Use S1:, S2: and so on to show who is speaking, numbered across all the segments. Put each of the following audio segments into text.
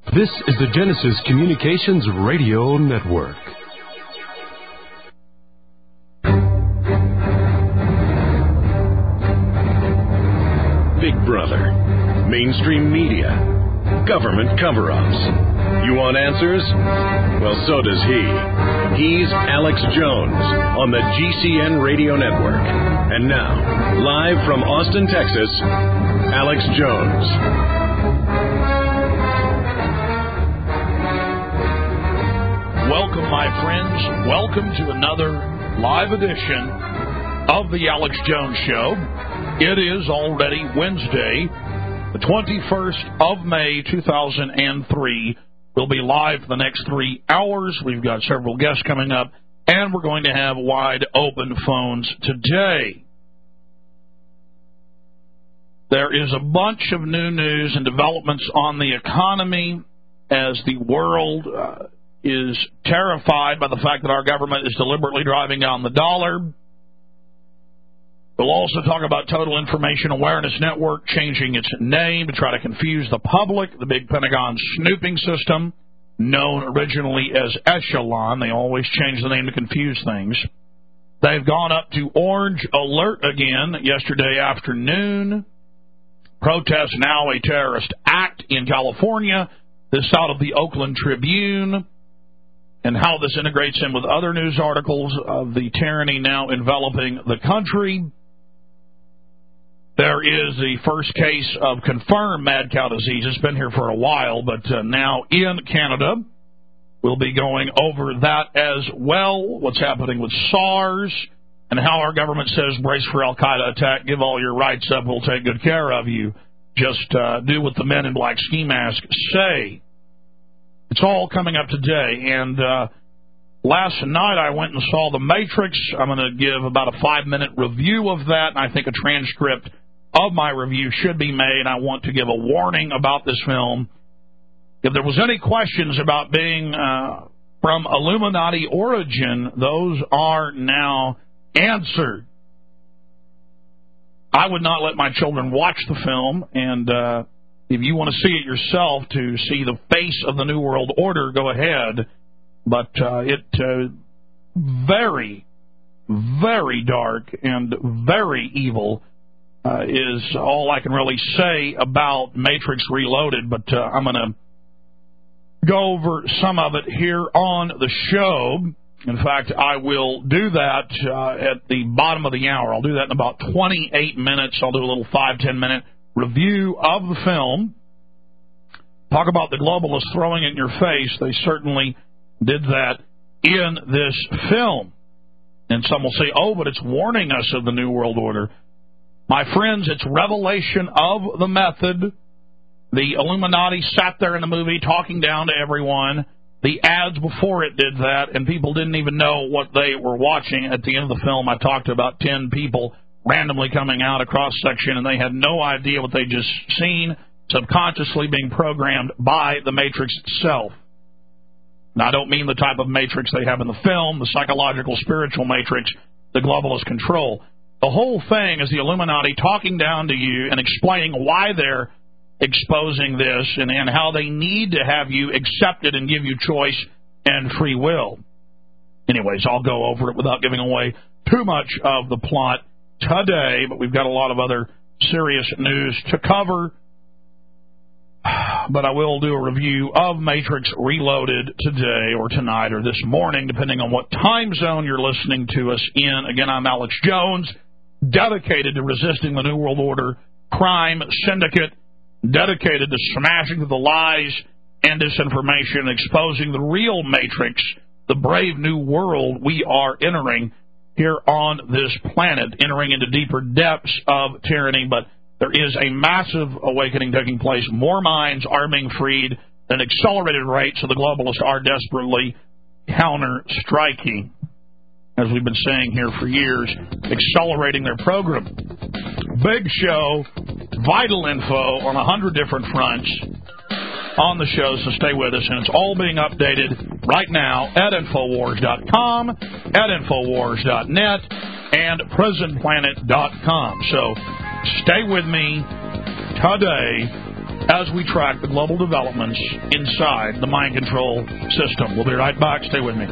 S1: This is the Genesis Communications Radio Network. Big Brother, mainstream media, government cover-ups. You want answers? Well, so does he. He's Alex Jones on the GCN Radio Network. And now, live from Austin, Texas, Alex Jones.
S2: Welcome, my friends. Welcome to another live edition of the Alex Jones Show. It is already Wednesday, the 21st of May, 2003. We'll be live for the next 3 hours. We've got several guests coming up, and we're going to have wide open phones today. There is a bunch of new news and developments on the economy as the world is terrified by the fact that our government is deliberately driving down the dollar. We'll also talk about Total Information Awareness Network changing its name to try to confuse the public. The big Pentagon snooping system, known originally as Echelon. They always change the name to confuse things. They've gone up to orange alert again yesterday afternoon. Protest now a terrorist act in California. This out of the Oakland Tribune. And how this integrates in with other news articles of the tyranny now enveloping the country. There is the first case of confirmed mad cow disease. It's been here for a while, but now in Canada. We'll be going over that as well, what's happening with SARS, and how our government says, brace for Al-Qaeda attack, give all your rights up, we'll take good care of you. Just do what the men in black ski masks say. It's all coming up today, and last night I went and saw The Matrix. I'm going to give about a 5-minute review of that, and I think a transcript of my review should be made. I want to give a warning about this film. If there was any questions about being from Illuminati origin, those are now answered. I would not let my children watch the film, and if you want to see it yourself, to see the face of the New World Order, go ahead. But it very, very dark and very evil is all I can really say about Matrix Reloaded. But I'm going to go over some of it here on the show. In fact, I will do that at the bottom of the hour. I'll do that in about 28 minutes. I'll do a little 5-10 minute review of the film. Talk about the globalists throwing it in your face. They certainly did that in this film. And some will say, oh, but it's warning us of the New World Order. My friends, it's revelation of the method. The Illuminati sat there in the movie talking down to everyone. The ads before it did that, and people didn't even know what they were watching. At the end of the film, I talked to about 10 people randomly coming out, a cross-section, and they had no idea what they just seen, subconsciously being programmed by the Matrix itself. Now, I don't mean the type of Matrix they have in the film, the psychological, spiritual Matrix, the globalist control. The whole thing is the Illuminati talking down to you and explaining why they're exposing this and how they need to have you accept it and give you choice and free will. Anyways, I'll go over it without giving away too much of the plot today, but we've got a lot of other serious news to cover. But I will do a review of Matrix Reloaded today or tonight or this morning, depending on what time zone you're listening to us in. Again, I'm Alex Jones, dedicated to resisting the New World Order crime syndicate, dedicated to smashing the lies and disinformation, exposing the real Matrix, the brave new world we are entering here on this planet, entering into deeper depths of tyranny. But there is a massive awakening taking place. More minds are being freed at an accelerated rate, so the globalists are desperately counter-striking, as we've been saying here for years, accelerating their program. Big show, vital info on 100 different fronts on the show, so stay with us. And it's all being updated right now at Infowars.com, at Infowars.net, and PrisonPlanet.com. So stay with me today as we track the global developments inside the mind control system. We'll be right back. Stay with me.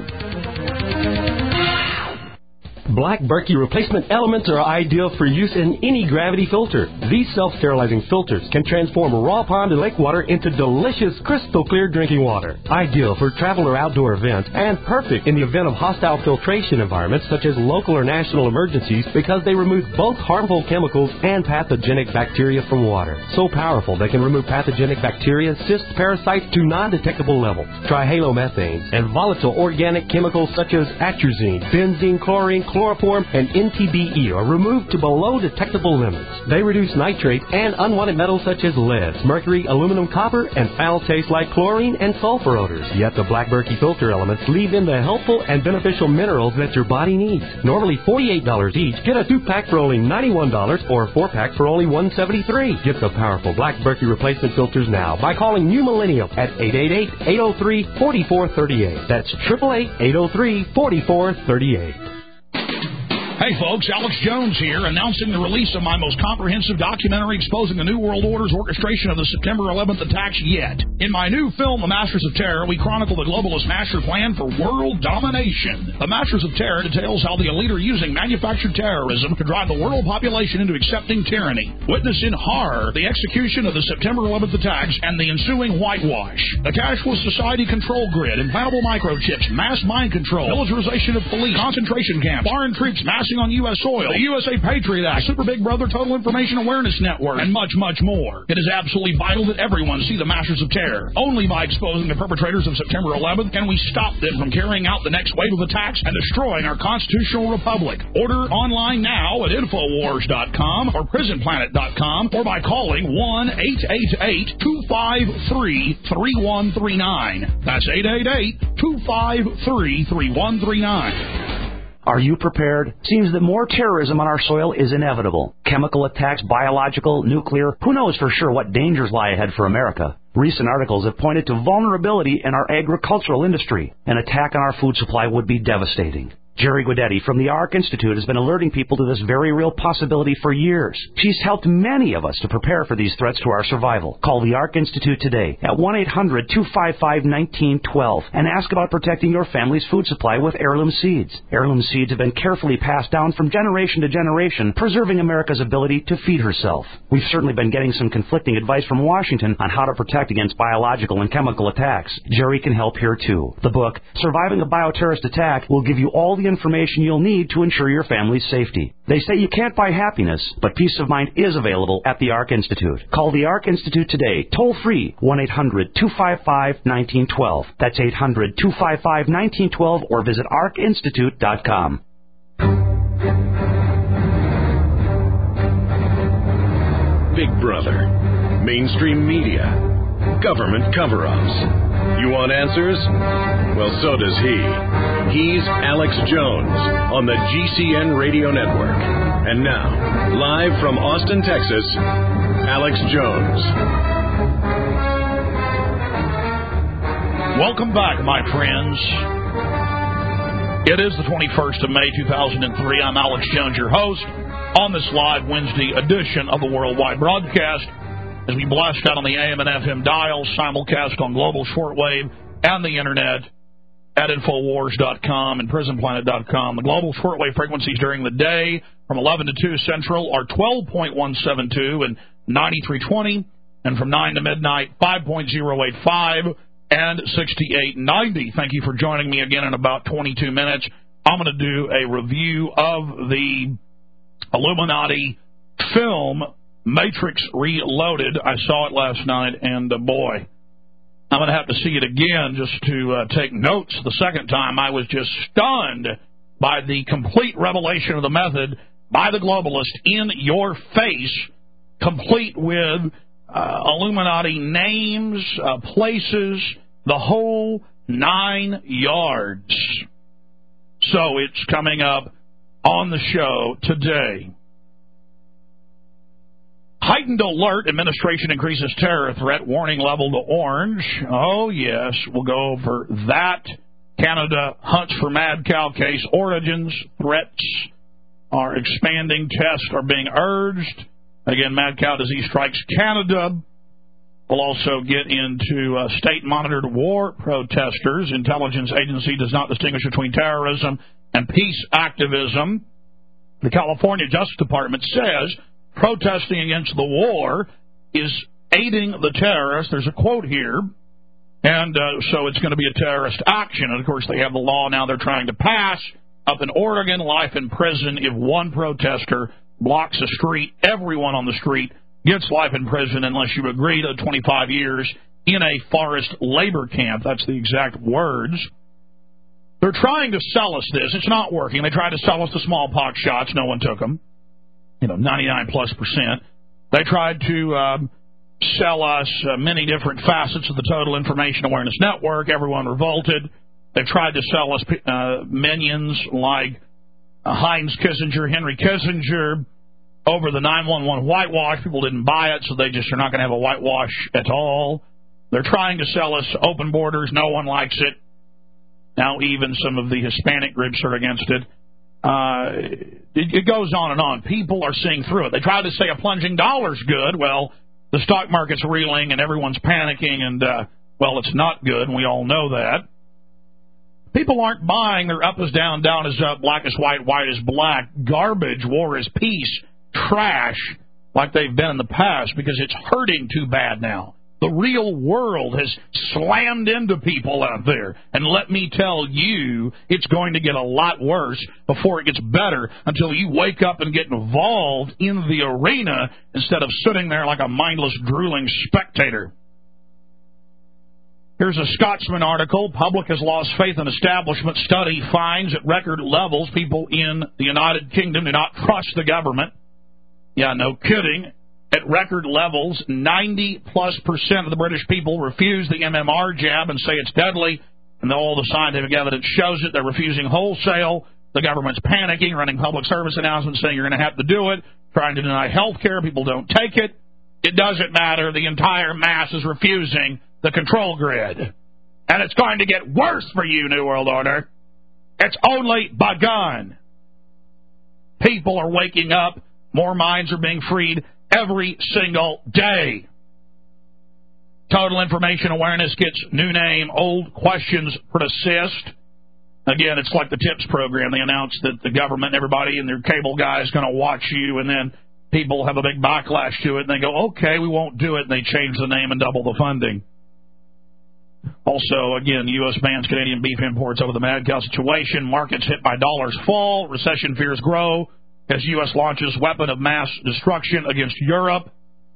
S3: Black Berkey replacement elements are ideal for use in any gravity filter. These self-sterilizing filters can transform raw pond and lake water into delicious, crystal clear drinking water. Ideal for travel or outdoor events, and perfect in the event of hostile filtration environments such as local or national emergencies, because they remove both harmful chemicals and pathogenic bacteria from water. So powerful they can remove pathogenic bacteria, cysts, parasites to non-detectable levels. Trihalomethanes and volatile organic chemicals such as atrazine, benzene, chlorine, chloroform, and NTBE are removed to below detectable limits. They reduce nitrate and unwanted metals such as lead, mercury, aluminum, copper, and foul taste like chlorine and sulfur odors. Yet the Black Berkey filter elements leave in the helpful and beneficial minerals that your body needs. Normally $48 each, get a 2-pack for only $91 or a 4-pack for only $173. Get the powerful Black Berkey replacement filters now by calling New Millennium at 888-803-4438. That's 888-803-4438.
S2: Hey folks, Alex Jones here, announcing the release of my most comprehensive documentary exposing the New World Order's orchestration of the September 11th attacks yet. In my new film, The Masters of Terror, we chronicle the globalist master plan for world domination. The Masters of Terror details how the elite are using manufactured terrorism to drive the world population into accepting tyranny. Witness in horror the execution of the September 11th attacks and the ensuing whitewash. The cashless society control grid, implantable microchips, mass mind control, militarization of police, concentration camps, foreign troops massing on U.S. soil, the USA Patriot Act, Super Big Brother Total Information Awareness Network, and much, much more. It is absolutely vital that everyone see the Masters of Terror. Only by exposing the perpetrators of September 11th can we stop them from carrying out the next wave of attacks and destroying our constitutional republic. Order online now at Infowars.com or PrisonPlanet.com or by calling 1-888-253-3139. That's 888-253-3139.
S4: Are you prepared? Seems that more terrorism on our soil is inevitable. Chemical attacks, biological, nuclear, who knows for sure what dangers lie ahead for America. Recent articles have pointed to vulnerability in our agricultural industry. An attack on our food supply would be devastating. Jerry Guidetti from the ARC Institute has been alerting people to this very real possibility for years. She's helped many of us to prepare for these threats to our survival. Call the ARC Institute today at 1-800-255-1912 and ask about protecting your family's food supply with heirloom seeds. Heirloom seeds have been carefully passed down from generation to generation, preserving America's ability to feed herself. We've certainly been getting some conflicting advice from Washington on how to protect against biological and chemical attacks. Jerry can help here too. The book, Surviving a Bioterrorist Attack, will give you all the information you'll need to ensure your family's safety. They say you can't buy happiness, but peace of mind is available at the ARC Institute. Call the ARC Institute today, toll free, 1-800-255-1912. That's 800-255-1912, or visit arcinstitute.com.
S1: Big Brother, mainstream media, government cover-ups. You want answers? Well, so does he. He's Alex Jones on the GCN Radio Network. And now, live from Austin, Texas, Alex Jones.
S2: Welcome back, my friends. It is the 21st of May, 2003. I'm Alex Jones, your host, on this live Wednesday edition of the Worldwide Broadcast, as we blast out on the AM and FM dials, simulcast on global shortwave and the Internet at Infowars.com and PrisonPlanet.com. The global shortwave frequencies during the day from 11 to 2 Central are 12.172 and 9320, and from 9 to midnight, 5.085 and 6890. Thank you for joining me again in about 22 minutes. I'm going to do a review of the Illuminati film Matrix Reloaded. I saw it last night, and boy, I'm going to have to see it again just to take notes. The second time, I was just stunned by the complete revelation of the method by the globalist in your face, complete with Illuminati names, places, the whole 9 yards. So it's coming up on the show today. Heightened alert. Administration increases terror threat. Warning level to orange. Oh, yes. We'll go over that. Canada hunts for mad cow case origins. Threats are expanding. Tests are being urged. Again, mad cow disease strikes Canada. We'll also get into state-monitored war protesters. Intelligence agency does not distinguish between terrorism and peace activism. The California Justice Department says protesting against the war is aiding the terrorists. There's a quote here. And so it's going to be a terrorist action. And, of course, they have the law now they're trying to pass up in Oregon, life in prison. If one protester blocks a street, everyone on the street gets life in prison unless you agree to 25 years in a forest labor camp. That's the exact words. They're trying to sell us this. It's not working. They tried to sell us the smallpox shots. No one took them. 99+%. They tried to sell us many different facets of the Total Information Awareness Network. Everyone revolted. They tried to sell us minions like Heinz Kissinger, Henry Kissinger, over the 911 whitewash. People didn't buy it, so they just are not going to have a whitewash at all. They're trying to sell us open borders. No one likes it. Now even some of the Hispanic groups are against it. It goes on and on. People are seeing through it. They tried to say a plunging dollar's good. Well, the stock market's reeling and everyone's panicking, and, well, it's not good, and we all know that. People aren't buying. They're up is down, down is up, black is white, white is black, garbage, war is peace, trash, like they've been in the past, because it's hurting too bad now. The real world has slammed into people out there. And let me tell you, it's going to get a lot worse before it gets better until you wake up and get involved in the arena instead of sitting there like a mindless, drooling spectator. Here's a Scotsman article. Public has lost faith in establishment. Study finds at record levels people in the United Kingdom do not trust the government. Yeah, no kidding. At record levels, 90+% of the British people refuse the MMR jab and say it's deadly, and all the scientific evidence shows it. They're refusing wholesale. The government's panicking, running public service announcements saying you're going to have to do it, trying to deny health care. People don't take it. It doesn't matter. The entire mass is refusing the control grid. And it's going to get worse for you, New World Order. It's only begun. People are waking up. More minds are being freed every single day. Total Information Awareness gets new name. Old questions persist. Again, it's like the TIPS program. They announce that the government, everybody and their cable guy is going to watch you, and then people have a big backlash to it, and they go, okay, we won't do it, and they change the name and double the funding. Also, again, U.S. bans Canadian beef imports over the mad cow situation. Markets hit by dollars fall. Recession fears grow as U.S. launches weapon of mass destruction against Europe.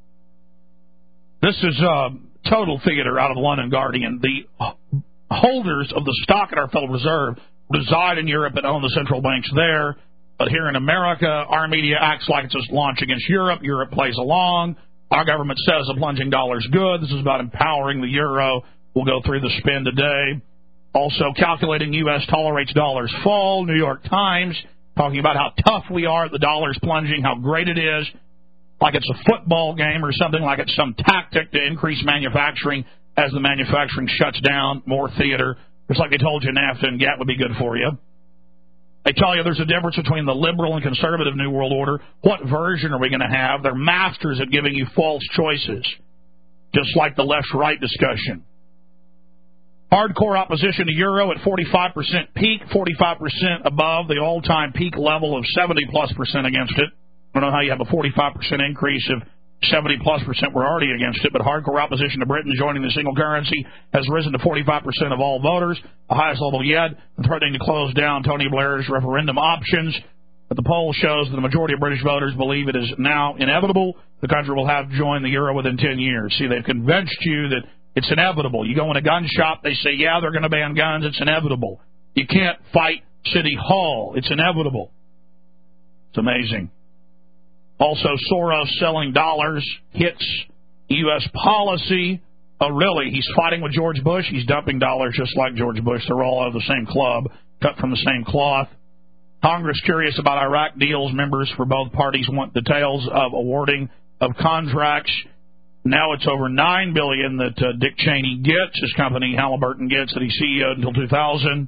S2: This is total theater out of the London Guardian. The holders of the stock at our Federal Reserve reside in Europe and own the central banks there. But here in America, our media acts like it's a launch against Europe. Europe plays along. Our government says a plunging dollar's good. This is about empowering the euro. We'll go through the spin today. Also, calculating U.S. tolerates dollars fall. New York Times talking about how tough we are. The dollar's plunging, how great it is. Like it's a football game or something, like it's some tactic to increase manufacturing as the manufacturing shuts down. More theater. It's like they told you NAFTA and GATT would be good for you. They tell you there's a difference between the liberal and conservative New World Order. What version are we going to have? They're masters at giving you false choices, just like the left-right discussion. Hardcore opposition to euro at 45% peak, 45% above the all-time peak level of 70+% against it. I don't know how you have a 45% increase if 70+% were already against it, but hardcore opposition to Britain joining the single currency has risen to 45% of all voters, the highest level yet, and threatening to close down Tony Blair's referendum options. But the poll shows that the majority of British voters believe it is now inevitable. The country will have joined the euro within 10 years. See, they've convinced you that it's inevitable. You go in a gun shop, they say, yeah, they're going to ban guns. It's inevitable. You can't fight City Hall. It's inevitable. It's amazing. Also, Soros selling dollars hits U.S. policy. Oh, really? He's fighting with George Bush? He's dumping dollars just like George Bush. They're all out of the same club, cut from the same cloth. Congress curious about Iraq deals. Members for both parties want details of awarding of contracts. Now it's over $9 billion that Dick Cheney gets, his company Halliburton gets, that he CEO'd until 2000.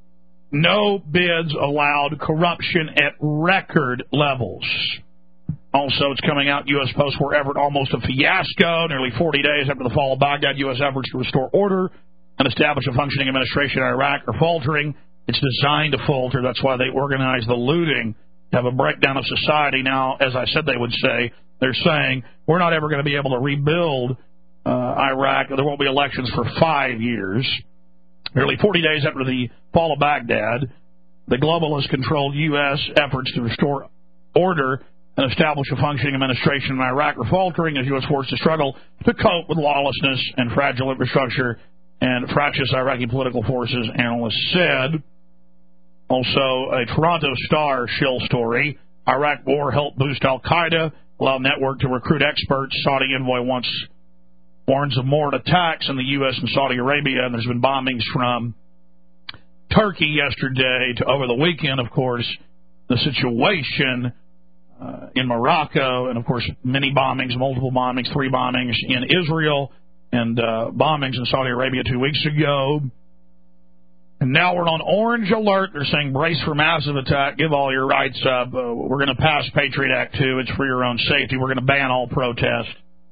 S2: No bids allowed. Corruption at record levels. Also, it's coming out, U.S. post-war effort almost a fiasco. Nearly 40 days after the fall of Baghdad, U.S. efforts to restore order and establish a functioning administration in Iraq are faltering. It's designed to falter. That's why they organize the looting, to have a breakdown of society. Now, as I said they would say, they're saying, we're not ever going to be able to rebuild Iraq. There won't be elections for 5 years. Nearly 40 days after the fall of Baghdad, the globalist-controlled U.S. efforts to restore order and establish a functioning administration in Iraq are faltering as U.S. forces struggle to cope with lawlessness and fragile infrastructure and fractious Iraqi political forces, analysts said. Also, a Toronto Star shill story. Iraq war helped boost al-Qaeda, allow network to recruit experts. Saudi envoy once warns of more attacks in the U.S. and Saudi Arabia, and there's been bombings from Turkey yesterday to over the weekend, of course. The situation in Morocco, and, of course, many bombings, multiple bombings, 3 bombings in Israel, and bombings in Saudi Arabia 2 weeks ago. And now we're on orange alert. They're saying brace for massive attack, give all your rights up. We're going to pass Patriot Act 2. It's for your own safety. We're going to ban all protest.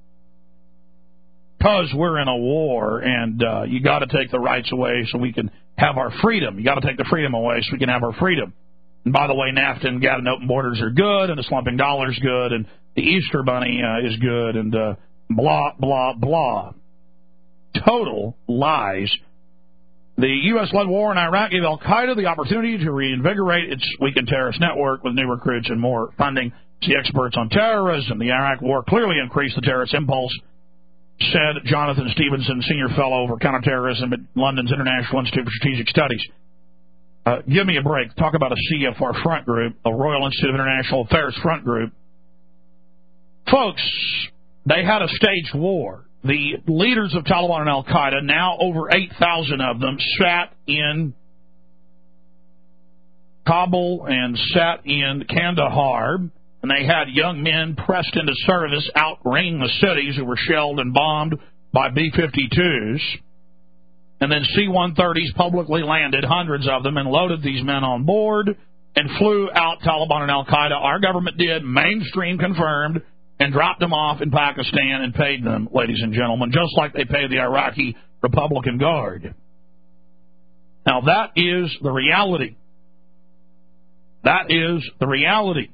S2: Because we're in a war, and you got to take the rights away so we can have our freedom. You got to take the freedom away so we can have our freedom. And by the way, NAFTA and GATT and open borders are good, and the slumping dollar is good, and the Easter Bunny is good, and blah, blah, blah. Total lies. The U.S.-led war in Iraq gave al-Qaeda the opportunity to reinvigorate its weakened terrorist network with new recruits and more funding. See experts on terrorism. The Iraq war clearly increased the terrorist impulse, said Jonathan Stevenson, senior fellow for counterterrorism at London's International Institute for Strategic Studies. Give me a break. Talk about a CFR front group, a Royal Institute of International Affairs front group. Folks, they had a staged war. The leaders of Taliban and al-Qaeda, now over 8,000 of them, sat in Kabul and sat in Kandahar, and they had young men pressed into service outringing the cities who were shelled and bombed by B-52s. And then C-130s publicly landed, hundreds of them, and loaded these men on board and flew out Taliban and al-Qaeda. Our government did, mainstream confirmed, and dropped them off in Pakistan and paid them, ladies and gentlemen, just like they paid the Iraqi Republican Guard. Now, that is the reality. That is the reality.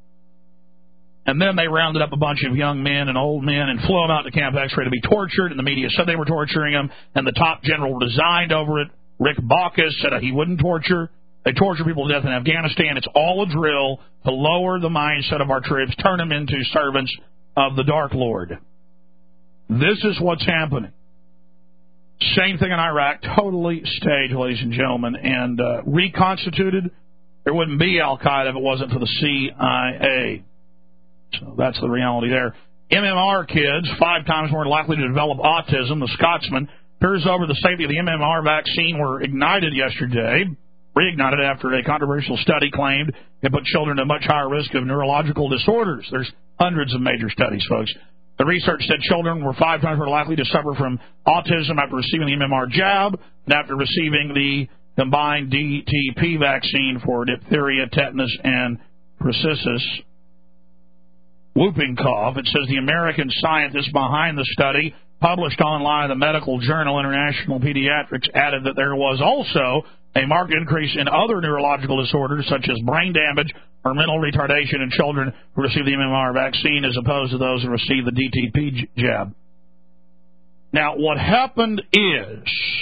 S2: And then they rounded up a bunch of young men and old men and flew them out to Camp X-Ray to be tortured, and the media said they were torturing them, and the top general resigned over it. Rick Baucus said he wouldn't torture. They torture people to death in Afghanistan. It's all a drill to lower the mindset of our troops, turn them into servants of the Dark Lord. This is what's happening. Same thing in Iraq, totally staged, ladies and gentlemen, and reconstituted. There wouldn't be al-Qaeda if it wasn't for the CIA. So that's the reality there. MMR kids, 5 times more likely to develop autism. The Scotsman fears over the safety of the MMR vaccine were reignited after a controversial study claimed it put children at much higher risk of neurological disorders. There's hundreds of major studies, folks. The research said children were 5 times more likely to suffer from autism after receiving the MMR jab than after receiving the combined DTP vaccine for diphtheria, tetanus, and pertussis. Whooping cough. It says the American scientists behind the study, published online in the medical journal International Pediatrics, added that there was also a marked increase in other neurological disorders such as brain damage or mental retardation in children who receive the MMR vaccine as opposed to those who receive the DTP jab. Now, what happened is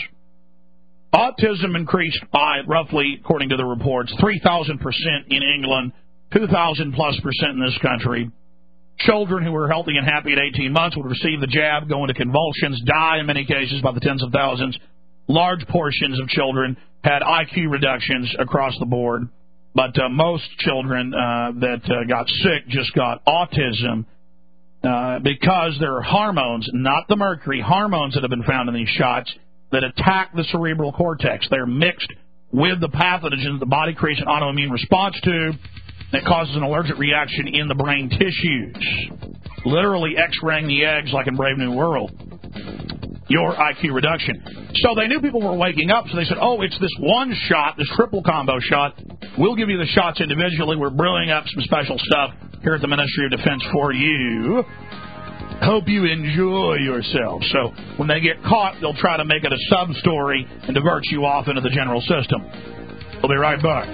S2: autism increased by roughly, according to the reports, 3,000% in England, 2,000+% in this country. Children who were healthy and happy at 18 months would receive the jab, go into convulsions, die in many cases by the tens of thousands. Large portions of children had IQ reductions across the board, but most children that got sick just got autism because there are hormones, not the mercury, hormones that have been found in these shots that attack the cerebral cortex. They're mixed with the pathogens the body creates an autoimmune response to that causes an allergic reaction in the brain tissues. Literally X-raying the eggs like in Brave New World. Your IQ reduction. So they knew people were waking up, so they said, oh, it's this one shot, this triple combo shot. We'll give you the shots individually. We're brewing up some special stuff here at the Ministry of Defense for you. Hope you enjoy yourself. So when they get caught, they'll try to make it a sub-story and divert you off into the general system. We'll be right back.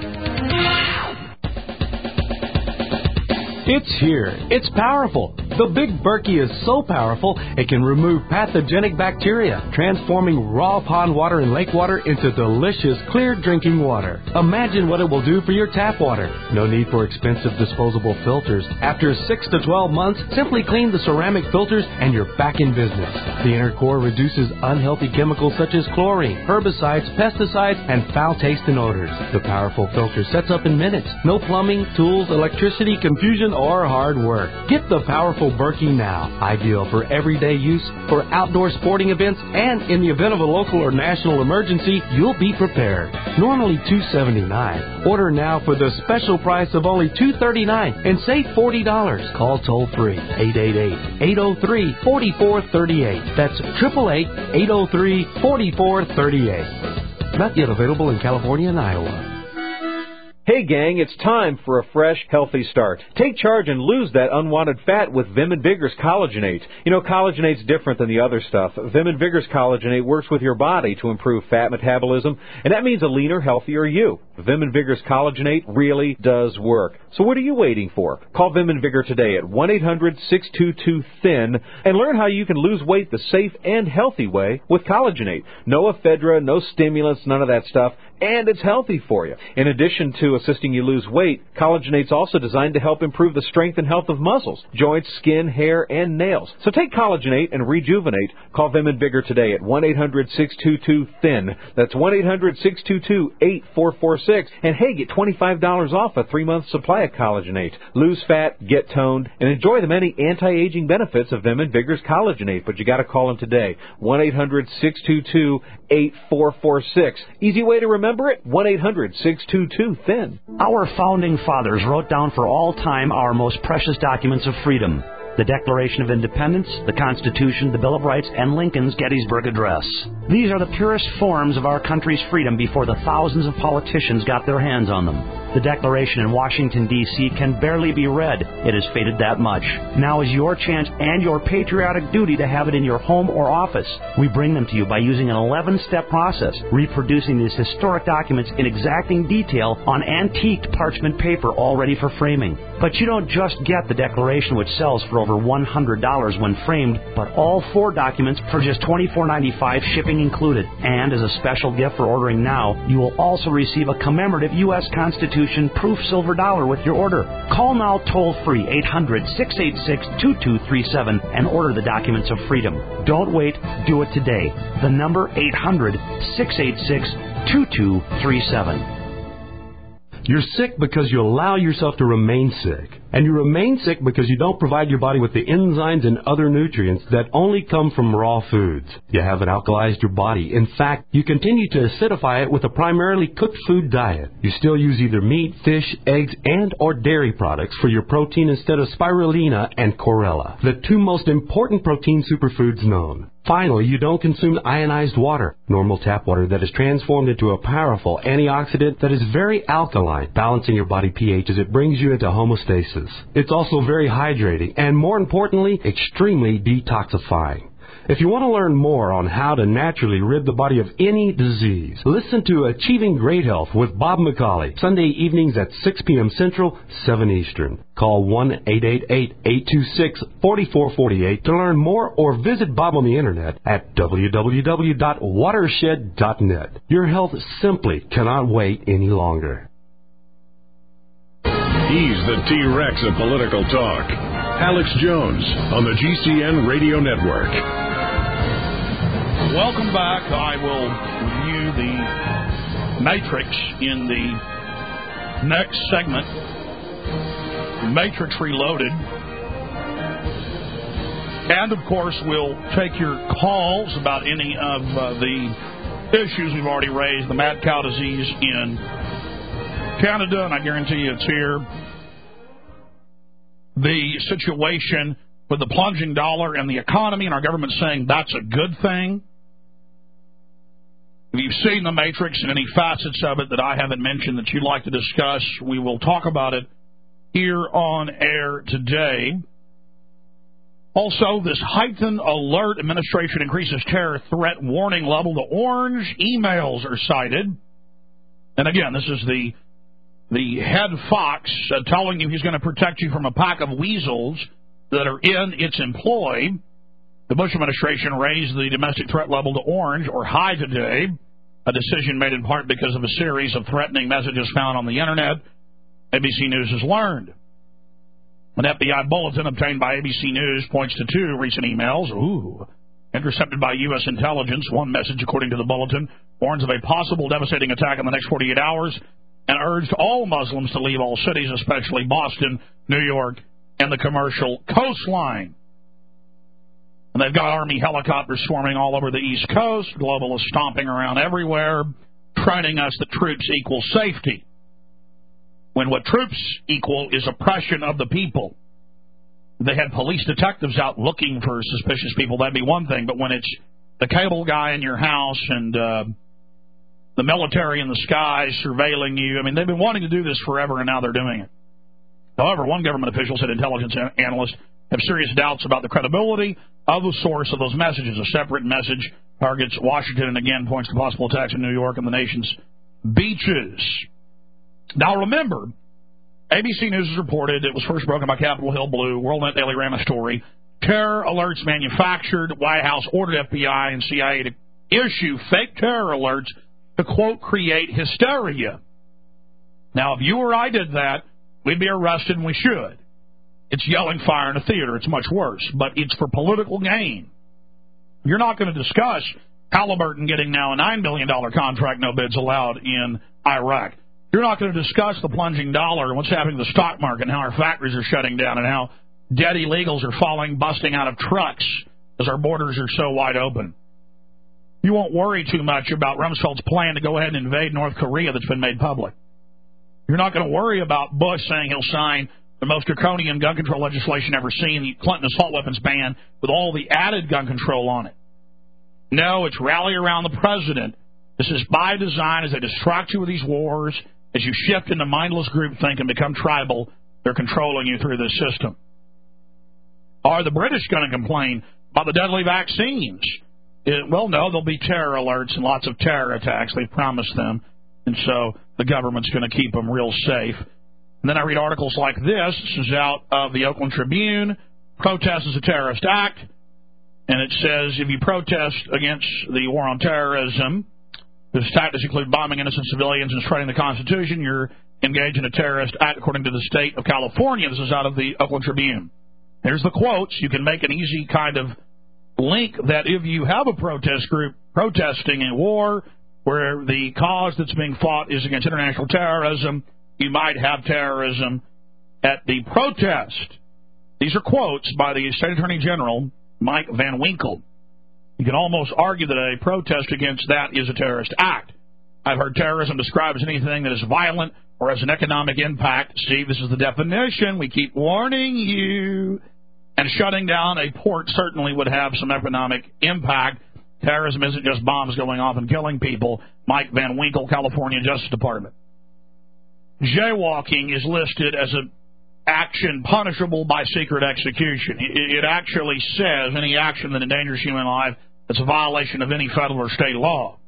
S3: It's here. It's powerful. The Big Berkey is so powerful, it can remove pathogenic bacteria, transforming raw pond water and lake water into delicious, clear drinking water. Imagine what it will do for your tap water. No need for expensive disposable filters. After 6 to 12 months, simply clean the ceramic filters and you're back in business. The inner core reduces unhealthy chemicals such as chlorine, herbicides, pesticides, and foul-tasting odors. The powerful filter sets up in minutes. No plumbing, tools, electricity, confusion, or hard work. Get the powerful Berkey now. Ideal for everyday use, for outdoor sporting events, and in the event of a local or national emergency, you'll be prepared. Normally $279. Order now for the special price of only $239 and save $40. Call toll free 888-803-4438. That's 888-803-4438. Not yet available in California and Iowa.
S5: Hey gang, it's time for a fresh, healthy start. Take charge and lose that unwanted fat with Vim and Vigor's Collagenate. You know, Collagenate's different than the other stuff. Vim and Vigor's Collagenate works with your body to improve fat metabolism, and that means a leaner, healthier you. Vim and Vigor's Collagenate really does work. So what are you waiting for? Call Vim and Vigor today at 1-800-622-THIN and learn how you can lose weight the safe and healthy way with Collagenate. No ephedra, no stimulants, none of that stuff. And it's healthy for you. In addition to assisting you lose weight, Collagenate's also designed to help improve the strength and health of muscles, joints, skin, hair, and nails. So take Collagenate and rejuvenate. Call Vim and Vigor today at 1-800-622-THIN. That's 1-800-622-8446. And hey, get $25 off a 3-month supply of Collagenate. Lose fat, get toned, and enjoy the many anti-aging benefits of Vim and Vigor's Collagenate. But you got to call them today. 1-800-622-8446. Easy way to remember it, 1-800-622-THIN.
S4: Our founding fathers wrote down for all time our most precious documents of freedom: the Declaration of Independence, the Constitution, the Bill of Rights, and Lincoln's Gettysburg Address. These are the purest forms of our country's freedom before the thousands of politicians got their hands on them. The Declaration in Washington, D.C. can barely be read. It has faded that much. Now is your chance and your patriotic duty to have it in your home or office. We bring them to you by using an 11-step process, reproducing these historic documents in exacting detail on antiqued parchment paper all ready for framing. But you don't just get the Declaration, which sells for over $100 when framed, but all 4 documents for just $24.95, shipping included. And as a special gift for ordering now, you will also receive a commemorative U.S. Constitution proof silver dollar with your order. Call now toll-free 800-686-2237 and order the documents of freedom. Don't wait. Do it today. The number 800-686-2237.
S3: You're sick because you allow yourself to remain sick. And you remain sick because you don't provide your body with the enzymes and other nutrients that only come from raw foods. You haven't alkalized your body. In fact, you continue to acidify it with a primarily cooked food diet. You still use either meat, fish, eggs, and or dairy products for your protein instead of spirulina and chlorella, the 2 most important protein superfoods known. Finally, you don't consume ionized water, normal tap water that is transformed into a powerful antioxidant that is very alkaline, balancing your body pH as it brings you into homeostasis. It's also very hydrating and, more importantly, extremely detoxifying. If you want to learn more on how to naturally rid the body of any disease, listen to Achieving Great Health with Bob McCauley, Sunday evenings at 6 p.m. Central, 7 Eastern. Call 1-888-826-4448 to learn more or visit Bob on the internet at www.watershed.net. Your health simply cannot wait any longer.
S1: He's the T-Rex of political talk. Alex Jones on the GCN Radio Network.
S2: Welcome back. I will review the Matrix in the next segment. Matrix Reloaded. And, of course, we'll take your calls about any of the issues we've already raised. The mad cow disease in Canada, and I guarantee you it's here. The situation with the plunging dollar and the economy, and our government saying that's a good thing. If you've seen the Matrix and any facets of it that I haven't mentioned that you'd like to discuss, we will talk about it here on air today. Also, this heightened alert, administration increases terror threat warning level to orange. Emails are cited. And again, this is the head fox telling you he's going to protect you from a pack of weasels that are in its employ. The Bush administration raised the domestic threat level to orange or high today, a decision made in part because of a series of threatening messages found on the Internet, ABC News has learned. An FBI bulletin obtained by ABC News points to 2 recent emails, intercepted by U.S. intelligence. One message, according to the bulletin, warns of a possible devastating attack in the next 48 hours and urged all Muslims to leave all cities, especially Boston, New York, and the commercial coastline. And they've got Army helicopters swarming all over the East Coast, globalists stomping around everywhere, training us that troops equal safety, when what troops equal is oppression of the people. They had police detectives out looking for suspicious people, that'd be one thing, but when it's the cable guy in your house and the military in the sky surveilling you, I mean, they've been wanting to do this forever, and now they're doing it. However, one government official said intelligence analysts have serious doubts about the credibility of the source of those messages. A separate message targets Washington and again points to possible attacks in New York and the nation's beaches. Now remember, ABC News has reported it was first broken by Capitol Hill Blue, WorldNet Daily ran a story. Terror alerts manufactured. White House ordered FBI and CIA to issue fake terror alerts to, quote, create hysteria. Now, if you or I did that, we'd be arrested, and we should. It's yelling fire in a theater. It's much worse, but it's for political gain. You're not going to discuss Halliburton getting now a $9 billion contract, no bids allowed in Iraq. You're not going to discuss the plunging dollar and what's happening to the stock market and how our factories are shutting down and how dead illegals are busting out of trucks as our borders are so wide open. You won't worry too much about Rumsfeld's plan to go ahead and invade North Korea that's been made public. You're not going to worry about Bush saying he'll sign the most draconian gun control legislation ever seen, the Clinton assault weapons ban, with all the added gun control on it. No, it's rally around the president. This is by design as they distract you with these wars. As you shift into mindless groupthink and become tribal, they're controlling you through this system. Are the British going to complain about the deadly vaccines? Well, no, there'll be terror alerts and lots of terror attacks. They promised them. And so the government's going to keep them real safe. And then I read articles like this. This is out of the Oakland Tribune. Protest is a terrorist act. And it says if you protest against the war on terrorism, the tactics include bombing innocent civilians and shredding the Constitution, you're engaged in a terrorist act according to the state of California. This is out of the Oakland Tribune. Here's the quotes. You can make an easy kind of link that if you have a protest group protesting a war where the cause that's being fought is against international terrorism, you might have terrorism at the protest. These are quotes by the State Attorney General, Mike Van Winkle. You can almost argue that a protest against that is a terrorist act. I've heard terrorism described as anything that is violent or has an economic impact. See, this is the definition. We keep warning you. And shutting down a port certainly would have some economic impact. Terrorism isn't just bombs going off and killing people. Mike Van Winkle, California Justice Department. Jaywalking is listed as an action punishable by secret execution. It actually says any action that endangers human life that's a violation of any federal or state law.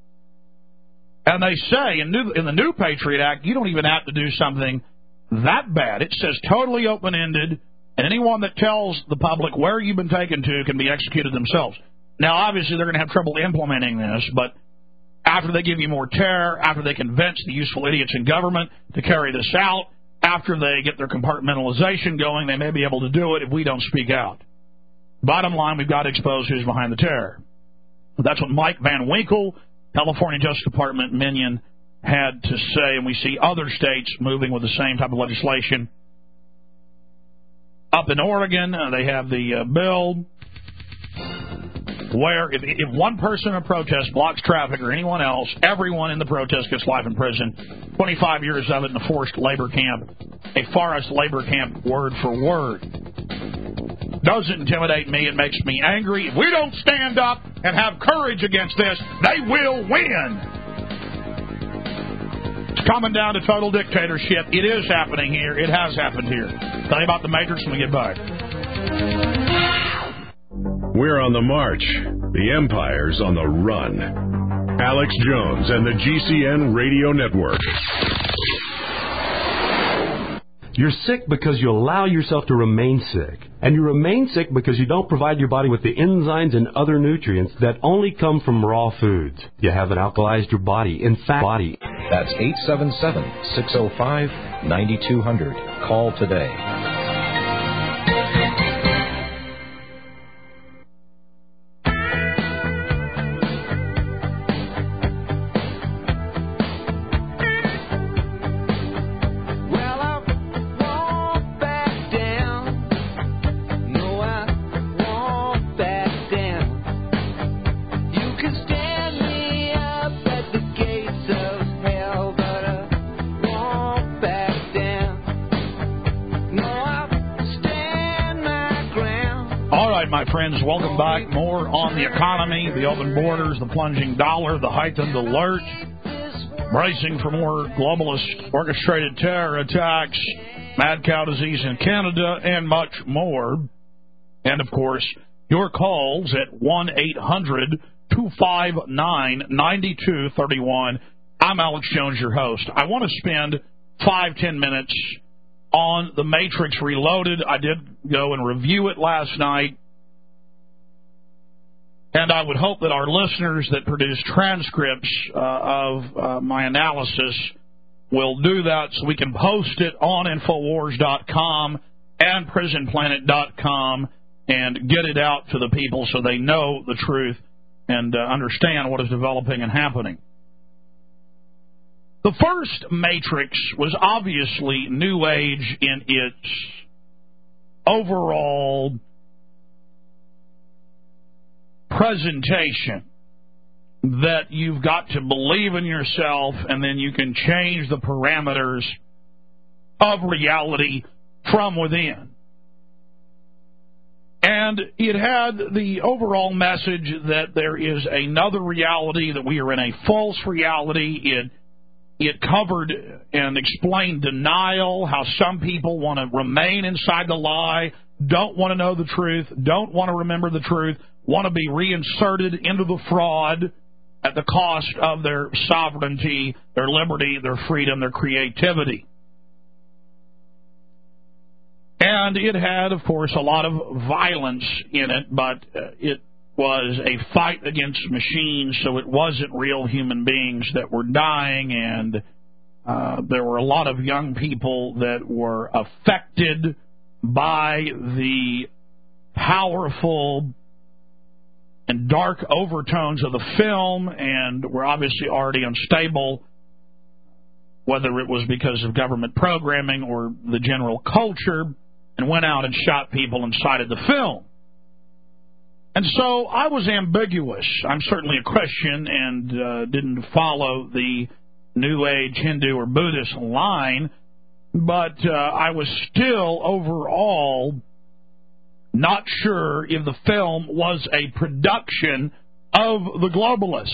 S2: And they say in the new Patriot Act, you don't even have to do something that bad. It says totally open-ended, and anyone that tells the public where you've been taken to can be executed themselves. Now, obviously, they're going to have trouble implementing this, but after they give you more terror, after they convince the useful idiots in government to carry this out, after they get their compartmentalization going, they may be able to do it if we don't speak out. Bottom line, we've got to expose who's behind the terror. That's what Mike Van Winkle, California Justice Department minion, had to say, and we see other states moving with the same type of legislation. Up in Oregon, they have the bill where if one person in a protest blocks traffic or anyone else, everyone in the protest gets life in prison. 25 years of it in a forced labor camp, a forest labor camp, word for word. Doesn't intimidate me. It makes me angry. If we don't stand up and have courage against this, they will win. It's coming down to total dictatorship. It is happening here. It has happened here. Tell you about the Matrix when we get back.
S1: We're on the march. The Empire's on the run. Alex Jones and the GCN Radio Network.
S3: You're sick because you allow yourself to remain sick. And you remain sick because you don't provide your body with the enzymes and other nutrients that only come from raw foods. You haven't alkalized your body. In fact,
S6: That's 877-605-9200. Call today.
S2: My friends, welcome back. More on the economy, the open borders, the plunging dollar, the heightened alert, bracing for more globalist orchestrated terror attacks, mad cow disease in Canada, and much more. And, of course, your calls at 1-800-259-9231. I'm Alex Jones, your host. I want to spend 5-10 minutes on The Matrix Reloaded. I did go and review it last night. And I would hope that our listeners that produce transcripts of my analysis will do that so we can post it on Infowars.com and PrisonPlanet.com and get it out to the people so they know the truth and understand what is developing and happening. The first Matrix was obviously New Age in its overall presentation, that you've got to believe in yourself and then you can change the parameters of reality from within. And it had the overall message that there is another reality, that we are in a false reality. It covered and explained denial, how some people want to remain inside the lie, don't want to know the truth, don't want to remember the truth, want to be reinserted into the fraud at the cost of their sovereignty, their liberty, their freedom, their creativity. And it had, of course, a lot of violence in it, but it was a fight against machines, so it wasn't real human beings that were dying, and there were a lot of young people that were affected by the powerful and dark overtones of the film, and were obviously already unstable, whether it was because of government programming or the general culture, and went out and shot people inside of the film. And so I was ambiguous. I'm certainly a Christian and didn't follow the New Age, Hindu, or Buddhist line, but I was still overall not sure if the film was a production of the globalist.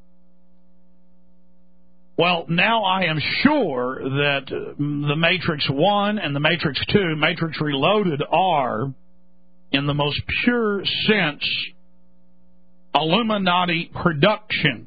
S2: Well, now I am sure that The Matrix 1 and The Matrix 2, Matrix Reloaded, are, in the most pure sense, Illuminati productions.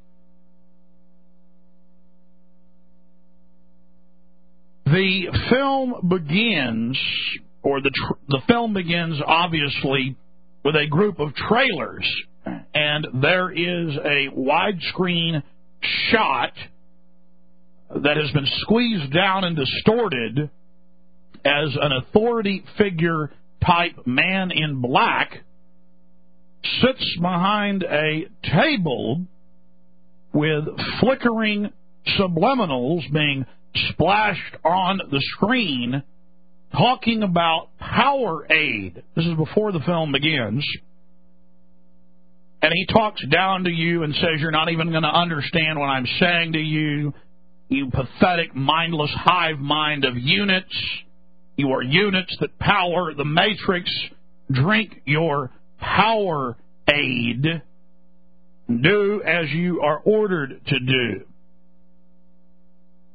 S2: The film begins, or the film begins obviously with a group of trailers, and there is a widescreen shot that has been squeezed down and distorted as an authority figure type man in black sits behind a table with flickering subliminals being splashed on the screen, talking about Powerade. This is before the film begins. And he talks down to you and says, you're not even going to understand what I'm saying to you, you pathetic, mindless hive mind of units. You are units that power the Matrix. Drink your Powerade. Do as you are ordered to do.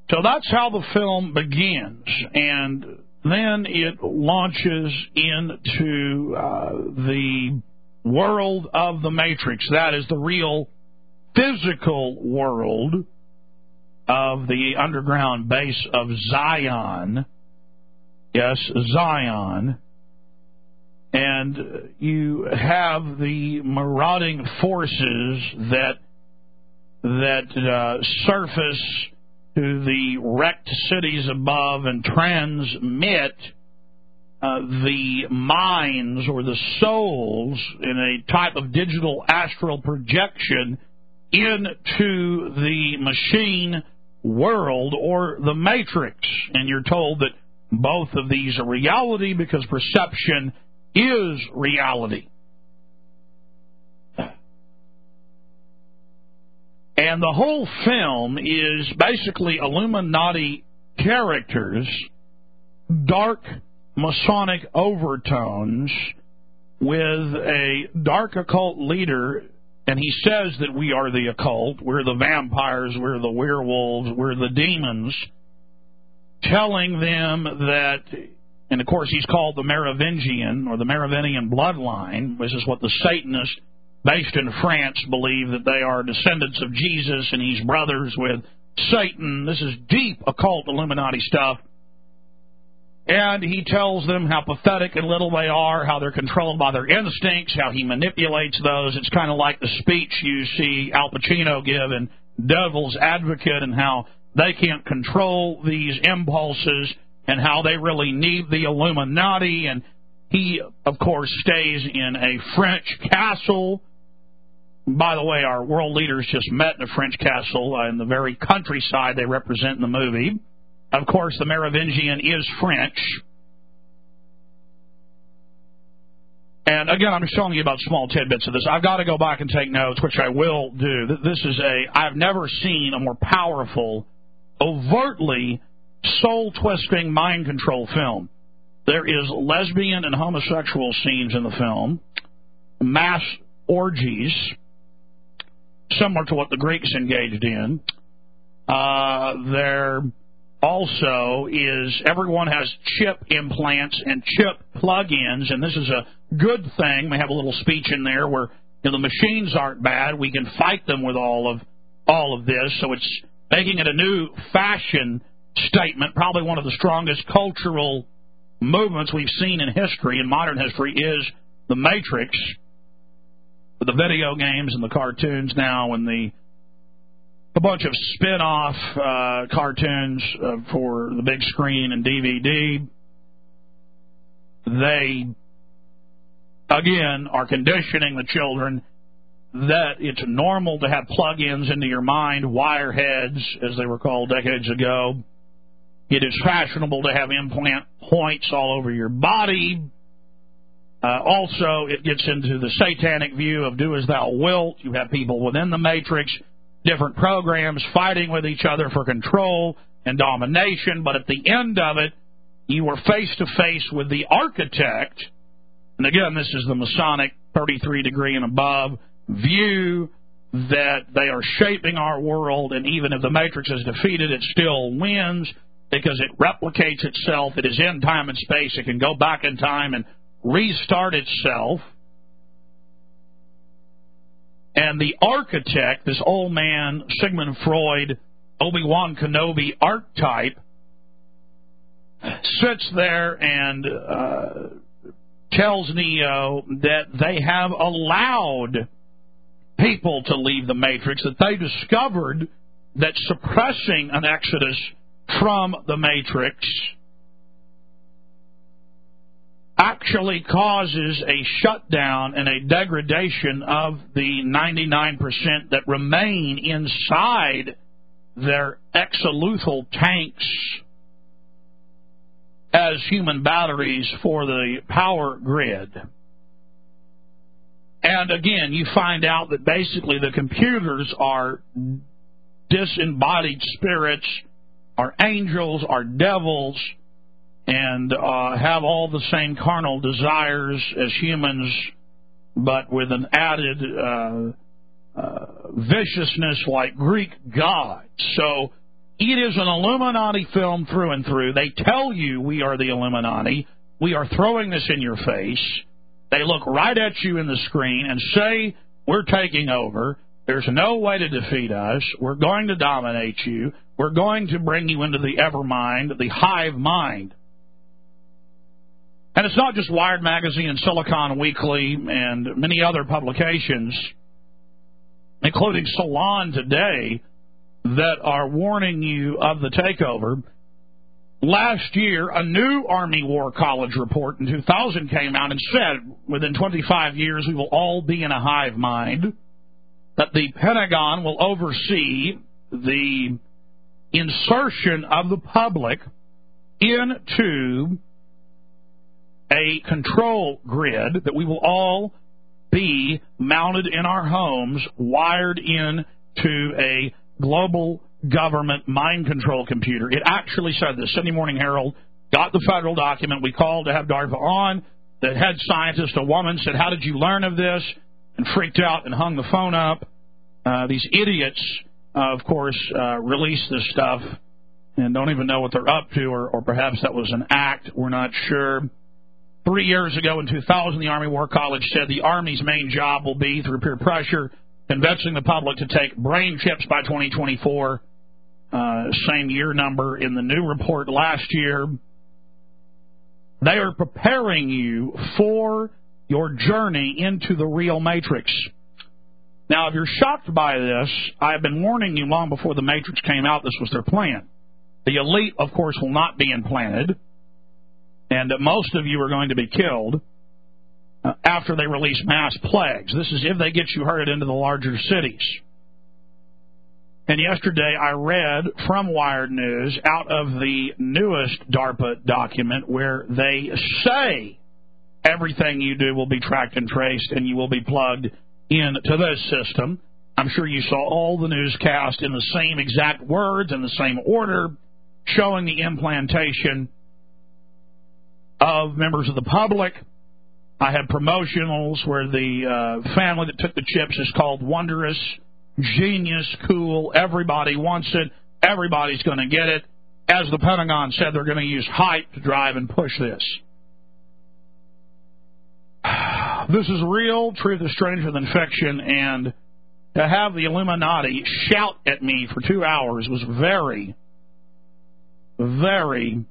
S2: So that's how the film begins, and then it launches into the world of the Matrix. That is the real physical world of the underground base of Zion. Yes, Zion. And you have the marauding forces that surface to the wrecked cities above and transmit the minds or the souls in a type of digital astral projection into the machine world or the Matrix. And you're told that both of these are reality because perception is reality. And the whole film is basically Illuminati characters, dark Masonic overtones, with a dark occult leader, and he says that we are the occult, we're the vampires, we're the werewolves, we're the demons, telling them that, and of course he's called the Merovingian, or the Merovingian bloodline, which is what the Satanists based in France believe, that they are descendants of Jesus and he's brothers with Satan. This is deep occult Illuminati stuff. And he tells them how pathetic and little they are, how they're controlled by their instincts, how he manipulates those. It's kind of like the speech you see Al Pacino give in Devil's Advocate, and how they can't control these impulses and how they really need the Illuminati. And he, of course, stays in a French castle. By the way, our world leaders just met in a French castle in the very countryside they represent in the movie. Of course, the Merovingian is French. And again, I'm just telling you about small tidbits of this. I've got to go back and take notes, which I will do. This is I've never seen a more powerful, overtly soul-twisting mind control film. There is lesbian and homosexual scenes in the film, mass orgies, similar to what the Greeks engaged in. There also is, everyone has chip implants and chip plug-ins, and this is a good thing. They have a little speech in there where, you know, the machines aren't bad. We can fight them with all of this. So it's making it a new fashion statement. Probably one of the strongest cultural movements we've seen in history, in modern history, is the Matrix. With the video games and the cartoons now, and a bunch of spin-off cartoons for the big screen and DVD. They, again, are conditioning the children that it's normal to have plug-ins into your mind, wireheads, as they were called decades ago. It is fashionable to have implant points all over your body. Also, it gets into the satanic view of do as thou wilt. You have people within the Matrix, different programs fighting with each other for control and domination, but at the end of it, you are face-to-face with the architect. And again, this is the Masonic 33-degree and above view that they are shaping our world, and even if the Matrix is defeated, it still wins because it replicates itself. It is in time and space. It can go back in time and restart itself. And the architect, this old man, Sigmund Freud, Obi-Wan Kenobi archetype, sits there and tells Neo that they have allowed people to leave the Matrix, that they discovered that suppressing an exodus from the Matrix actually causes a shutdown and a degradation of the 99% that remain inside their exolethal tanks as human batteries for the power grid. And again, you find out that basically the computers are disembodied spirits, are angels, are devils, and have all the same carnal desires as humans, but with an added viciousness like Greek gods. So It is an Illuminati film through and through. They tell you we are the Illuminati. We are throwing this in your face. They look right at you in the screen and say, we're taking over. There's no way to defeat us. We're going to dominate you. We're going to bring you into the Evermind, the hive mind. And it's not just Wired Magazine and Silicon Weekly and many other publications, including Salon Today, that are warning you of the takeover. Last year, a new Army War College report in 2000 came out and said within 25 years we will all be in a hive mind, that the Pentagon will oversee the insertion of the public into a control grid, that we will all be mounted in our homes, wired into a global government mind control computer. It actually said this. Sunday Morning Herald got the federal document. We called to have DARPA on. The head scientist, a woman, said, how did you learn of this? And freaked out and hung the phone up. These idiots, of course, release this stuff and don't even know what they're up to, or perhaps that was an act. We're not sure. 3 years ago in 2000, the Army War College said the Army's main job will be, through peer pressure, convincing the public to take brain chips by 2024. Same year number in the new report last year. They are preparing you for your journey into the real Matrix. Now, if you're shocked by this, I have been warning you long before the Matrix came out this was their plan. The elite, of course, will not be implanted, and most of you are going to be killed after they release mass plagues. This is if they get you herded into the larger cities. And yesterday I read from Wired News out of the newest DARPA document where they say everything you do will be tracked and traced and you will be plugged into this system. I'm sure you saw all the newscasts in the same exact words in the same order, showing the implantation of members of the public. I had promotionals where the family that took the chips is called Wondrous, Genius, Cool, everybody wants it, everybody's going to get it. As the Pentagon said, they're going to use hype to drive and push this. This is real, truth is stranger than fiction, and to have the Illuminati shout at me for 2 hours was very, very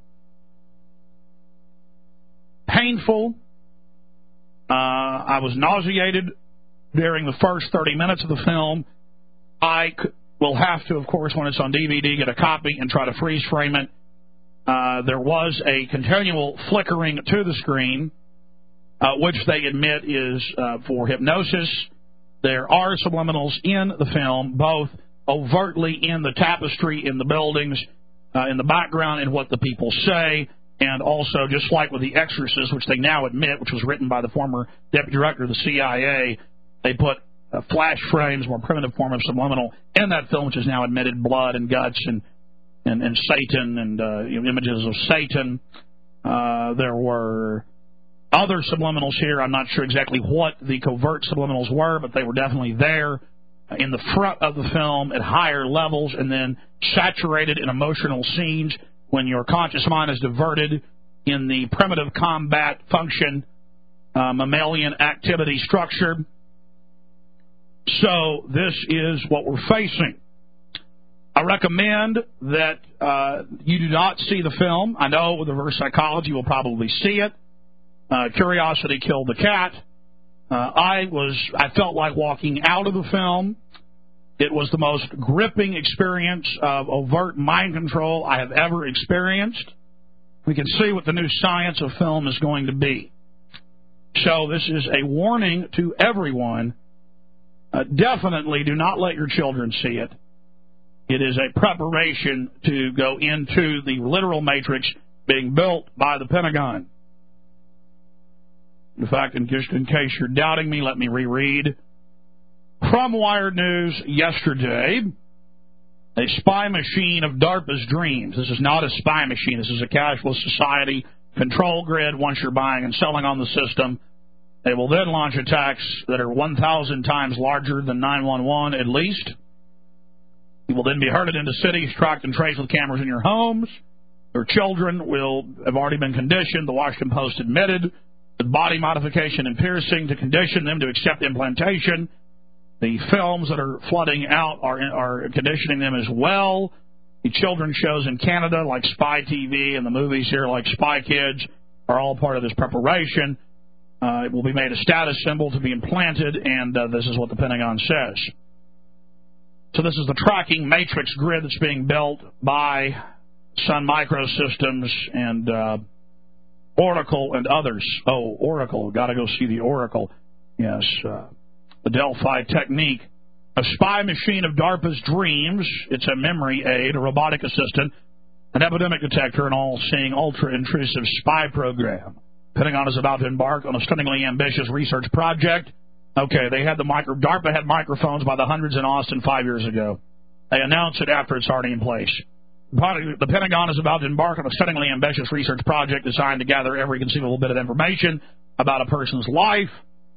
S2: painful. I was nauseated during the first 30 minutes of the film. I will have to, of course, when it's on DVD, get a copy and try to freeze frame it. There was a continual flickering to the screen, which they admit is for hypnosis. There are subliminals in the film, both overtly in the tapestry, in the buildings, in the background, and what the people say, and also just like with The Exorcist, which they now admit, which was written by the former deputy director of the CIA, they put flash frames, more primitive form of subliminal, in that film, which is now admitted blood and guts and Satan and images of Satan. There were other subliminals here. I'm not sure exactly what the covert subliminals were, but they were definitely there in the front of the film at higher levels and then saturated in emotional scenes when your conscious mind is diverted in the primitive combat function, mammalian activity structure. So this is what we're facing. I recommend that you do not see the film. I know with reverse psychology you will probably see it. Curiosity killed the cat. I felt like walking out of the film. It was the most gripping experience of overt mind control I have ever experienced. We can see what the new science of film is going to be. So this is a warning to everyone. Definitely do not let your children see it. It is a preparation to go into the literal matrix being built by the Pentagon. In fact, just in case you're doubting me, let me reread from Wired News yesterday. A spy machine of DARPA's dreams. This is not a spy machine. This is a cashless society control grid. Once you're buying and selling on the system, they will then launch attacks that are 1,000 times larger than 911 at least. You will then be herded into cities, tracked and traced with cameras in your homes. Your children will have already been conditioned. The Washington Post admitted with body modification and piercing to condition them to accept implantation. The films that are flooding out are conditioning them as well. The children's shows in Canada, like Spy TV, and the movies here, like Spy Kids, are all part of this preparation. It will be made a status symbol to be implanted, and this is what the Pentagon says. So this is the tracking matrix grid that's being built by Sun Microsystems and Oracle and others. Oh, Oracle. Got to go see the Oracle. Yes, the Delphi technique. A spy machine of DARPA's dreams. It's a memory aid, a robotic assistant, an epidemic detector, an all-seeing, ultra-intrusive spy program. Pentagon is about to embark on a stunningly ambitious research project. Okay, DARPA had microphones by the hundreds in Austin 5 years ago. They announce it after it's already in place. The Pentagon is about to embark on a stunningly ambitious research project designed to gather every conceivable bit of information about a person's life,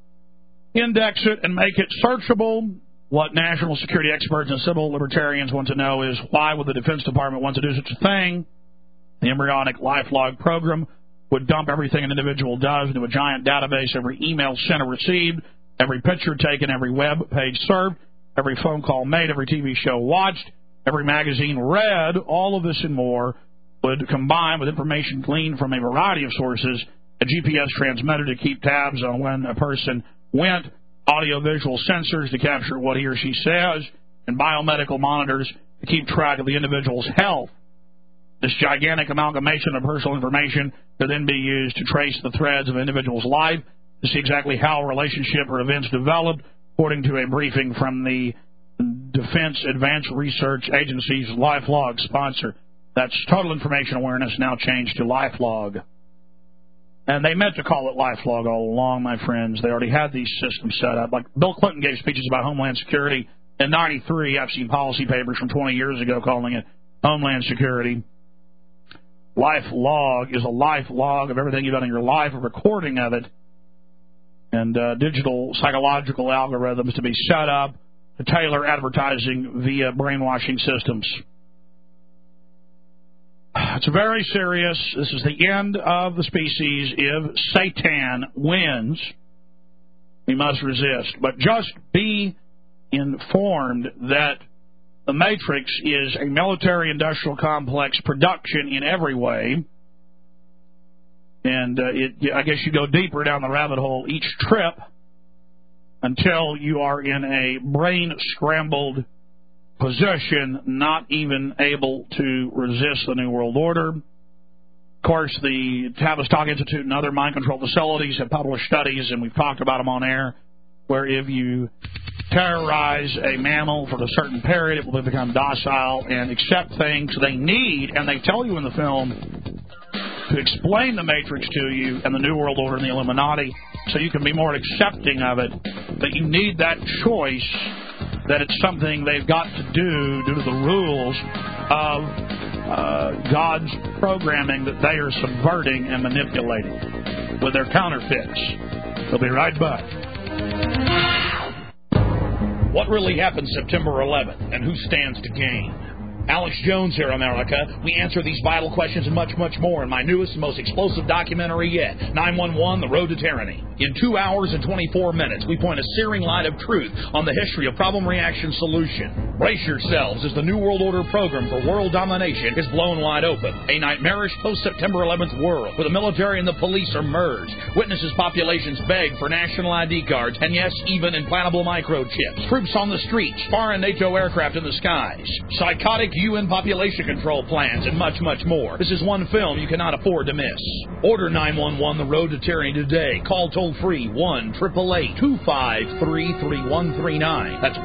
S2: index it, and make it searchable. What national security experts and civil libertarians want to know is why would the Defense Department want to do such a thing? The embryonic LifeLog program would dump everything an individual does into a giant database, every email sent or received, every picture taken, every web page surfed, every phone call made, every TV show watched, every magazine read. All of this and more would combine with information gleaned from a variety of sources, a GPS transmitter to keep tabs on when a person went, audio-visual sensors to capture what he or she says, and biomedical monitors to keep track of the individual's health. This gigantic amalgamation of personal information could then be used to trace the threads of an individual's life, to see exactly how a relationship or events developed, according to a briefing from the Defense Advanced Research Agency's LifeLog sponsor. That's Total Information Awareness, now changed to LifeLog. And they meant to call it LifeLog all along, my friends. They already had these systems set up. Like Bill Clinton gave speeches about Homeland Security in '93. I've seen policy papers from 20 years ago calling it Homeland Security. LifeLog is a life log of everything you've done in your life, a recording of it, and digital psychological algorithms to be set up to tailor advertising via brainwashing systems. It's very serious. This is the end of the species. If Satan wins, we must resist. But just be informed that the Matrix is a military-industrial complex production in every way. And I guess you go deeper down the rabbit hole each trip until you are in a brain-scrambled position, not even able to resist the New World Order. Of course, the Tavistock Institute and other mind control facilities have published studies, and we've talked about them on air, where if you terrorize a mammal for a certain period, it will become docile and accept things they need, and they tell you in the film to explain the Matrix to you and the New World Order and the Illuminati so you can be more accepting of it, that you need that choice, that it's something they've got to do due to the rules of God's programming that they are subverting and manipulating with their counterfeits. We'll be right back. What really happened September 11th, and who stands to gain? Alex Jones here, America. We answer these vital questions and much, much more in my newest and most explosive documentary yet, 911, The Road to Tyranny. In 2 hours and 24 minutes, we point a searing light of truth on the history of problem, reaction, solution. Brace yourselves as the New World Order program for world domination is blown wide open. A nightmarish post-September 11th world where the military and the police are merged. Witnesses populations beg for national ID cards and, yes, even implantable microchips. Troops on the streets, foreign NATO aircraft in the skies. Psychotic UN population control plans, and much, much more. This is one film you cannot afford to miss. Order 911 The Road to Tyranny today. Call toll-free 1-888-253-3139. That's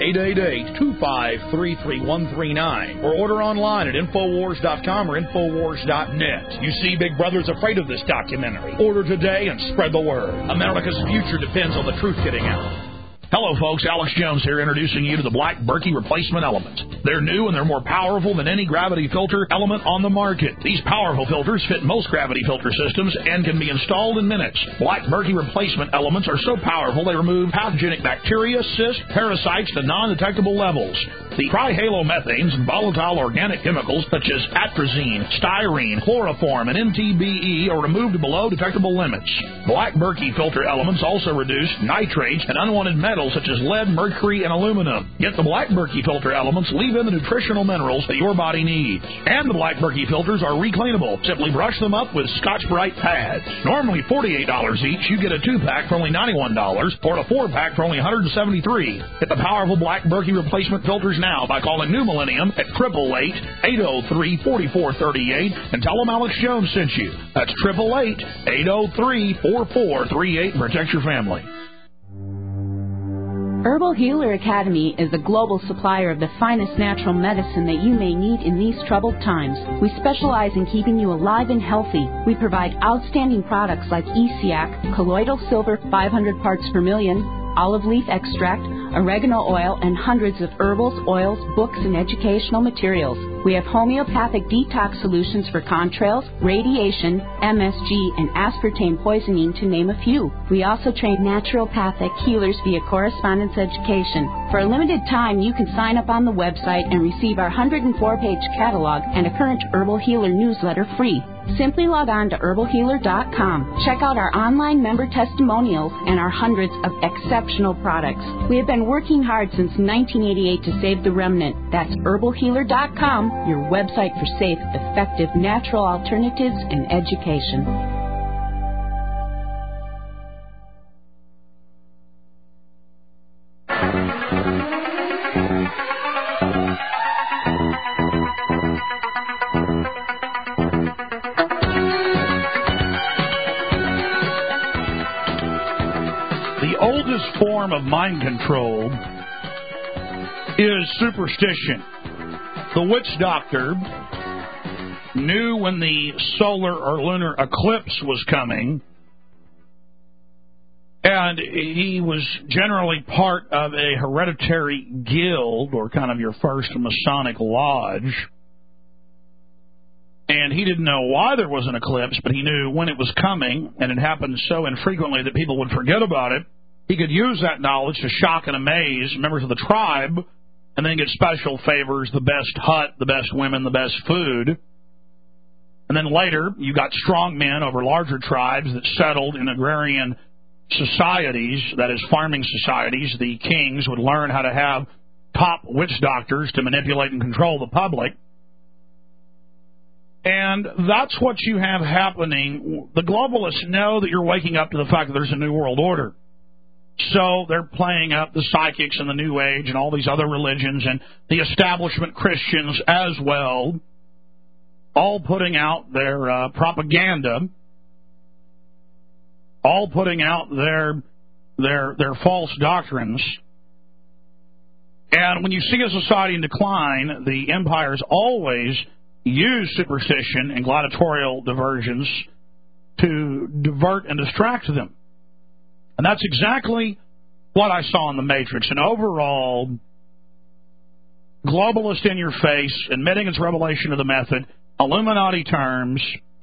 S2: 1-888-253-3139. Or order online at Infowars.com or Infowars.net. You see, Big Brother's afraid of this documentary. Order today and spread the word. America's future depends on the truth getting out. Hello, folks. Alex Jones here, introducing you to the Black Berkey Replacement Element. They're new and they're more powerful than any gravity filter element on the market. These powerful filters fit most gravity filter systems and can be installed in minutes. Black Berkey Replacement Elements are so powerful they remove pathogenic bacteria, cysts, parasites to non-detectable levels. The trihalomethanes and volatile organic chemicals such as atrazine, styrene, chloroform, and MTBE are removed below detectable limits. Black Berkey filter elements also reduce nitrates and unwanted metals such as lead, mercury, and aluminum. Yet the Black Berkey filter elements leave in the nutritional minerals that your body needs. And the Black Berkey filters are recleanable. Simply brush them up with Scotch-Brite pads. Normally $48 each, you get a 2-pack for only $91 or a 4-pack for only $173. Get the powerful Black Berkey replacement filters now by calling New Millennium at 888-803-4438 and tell them Alex Jones sent you. That's 888-803-4438. Protect your family.
S7: Herbal Healer Academy is a global supplier of the finest natural medicine that you may need in these troubled times. We specialize in keeping you alive and healthy. We provide outstanding products like ESIAC, colloidal silver 500 parts per million, olive leaf extract, oregano oil, and hundreds of herbals, oils, books, and educational materials. We have homeopathic detox solutions for contrails, radiation, MSG, and aspartame poisoning, to name a few. We also train naturopathic healers via correspondence education. For a limited time, you can sign up on the website and receive our 104-page catalog and a current Herbal Healer newsletter free. Simply log on to herbalhealer.com. Check out our online member testimonials and our hundreds of exceptional products. We have been working hard since 1988 to save the remnant. That's herbalhealer.com, your website for safe, effective, natural alternatives and education.
S2: The oldest form of mind control is superstition. The witch doctor knew when the solar or lunar eclipse was coming, and he was generally part of a hereditary guild, or kind of your first Masonic lodge. And he didn't know why there was an eclipse, but he knew when it was coming, and it happened so infrequently that people would forget about it. He could use that knowledge to shock and amaze members of the tribe, and then get special favors, the best hut, the best women, the best food. And then later, you got strong men over larger tribes that settled in agrarian societies, that is, farming societies. The kings would learn how to have top witch doctors to manipulate and control the public. And that's what you have happening. The globalists know that you're waking up to the fact that there's a new world order. So they're playing up the psychics and the New Age and all these other religions and the establishment Christians as well, all putting out their propaganda, all putting out their false doctrines. And when you see a society in decline, the empires always use superstition and gladiatorial diversions to divert and distract them. And that's exactly what I saw in The Matrix. An overall globalist in your face, admitting its revelation of the method, Illuminati terms,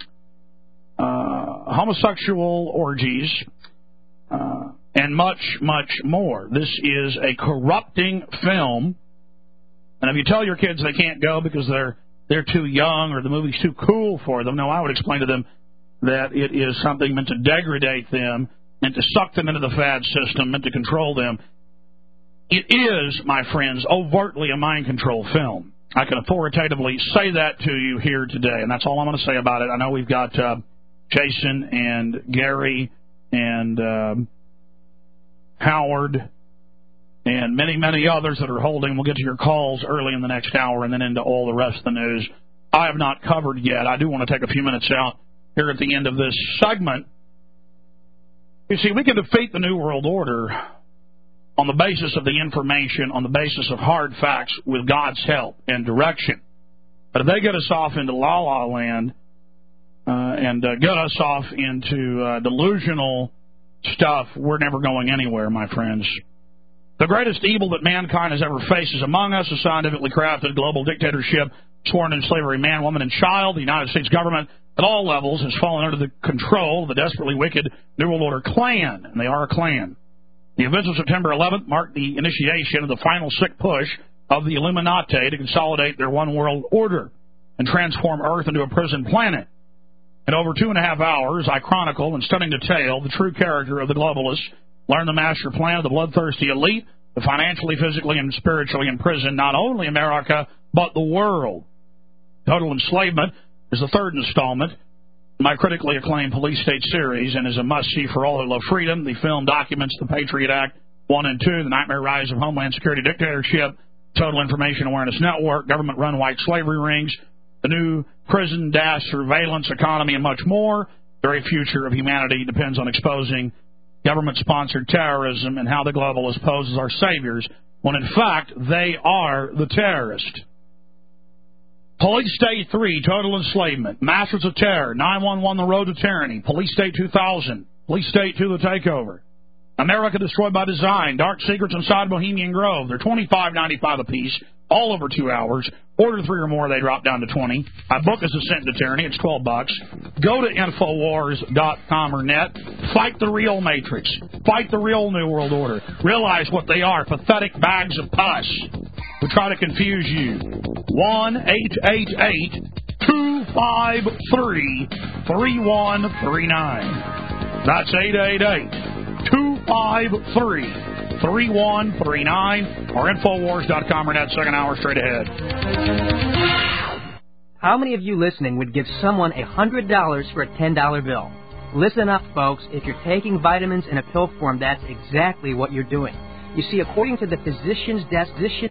S2: homosexual orgies, and much, much more. This is a corrupting film. And if you tell your kids they can't go because they're too young or the movie's too cool for them, no, I would explain to them that it is something meant to degrade them, meant to suck them into the fad system, meant to control them. It is, my friends, overtly a mind control film. I can authoritatively say that to you here today, and that's all I'm going to say about it. I know we've got Jason and Gary and Howard and many, many others that are holding. We'll get to your calls early in the next hour and then into all the rest of the news I have not covered yet. I do want to take a few minutes out here at the end of this segment. You see, we can defeat the New World Order on the basis of the information, on the basis of hard facts, with God's help and direction. But if they get us off into la-la land and get us off into delusional stuff, we're never going anywhere, my friends. The greatest evil that mankind has ever faced is among us, a scientifically crafted global dictatorship, sworn in slavery, man, woman, and child. The United States government at all levels has fallen under the control of the desperately wicked New World Order clan, and they are a clan. The events of September 11th marked the initiation of the final sick push of the Illuminati to consolidate their one world order and transform Earth into a prison planet. In over 2.5 hours, I chronicle in stunning detail the true character of the globalists, learn the master plan of the bloodthirsty elite, the financially, physically, and spiritually imprison not only America, but the world. Total Enslavement is the third installment in my critically acclaimed Police State series and is a must-see for all who love freedom. The film documents the Patriot Act 1 and 2, the nightmare rise of Homeland Security dictatorship, Total Information Awareness Network, government-run white slavery rings, the new prison-surveillance economy, and much more. The very future of humanity depends on exposing government-sponsored terrorism and how the globalists pose as our saviors, when in fact they are the terrorists. Police State 3, Total Enslavement, Masters of Terror, 911, The Road to Tyranny, Police State 2000, Police State 2, The Takeover, America Destroyed by Design, Dark Secrets Inside Bohemian Grove. They're $25.95 a piece, all over 2 hours. Order 3 or more, they drop down to $20. My book is Ascent to Tyranny. It's $12. Go to Infowars.com or net. Fight the real Matrix. Fight the real New World Order. Realize what they are, pathetic bags of pus who try to confuse you. 1-888-253-3139. That's 888-253-3139 or Infowars.com or net. Second hour straight ahead.
S8: How many of you listening would give someone $100 for a $10 bill? Listen up, folks. If you're taking vitamins in a pill form, that's exactly what you're doing. You see, according to the physician's desk,